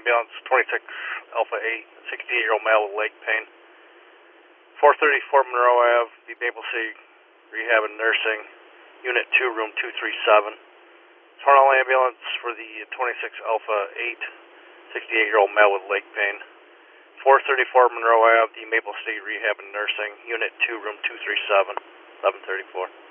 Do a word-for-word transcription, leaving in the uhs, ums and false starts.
ambulance, twenty-six Alpha eight, sixty-eight-year-old male with leg pain. four thirty-four Monroe Avenue, the Maple City Rehab and Nursing, Unit two, Room two three seven. Tornado ambulance for the twenty-six Alpha eight, sixty-eight-year-old male with leg pain. four thirty-four Monroe Avenue, the Maple City Rehab and Nursing, Unit two, Room two three seven, eleven thirty-four.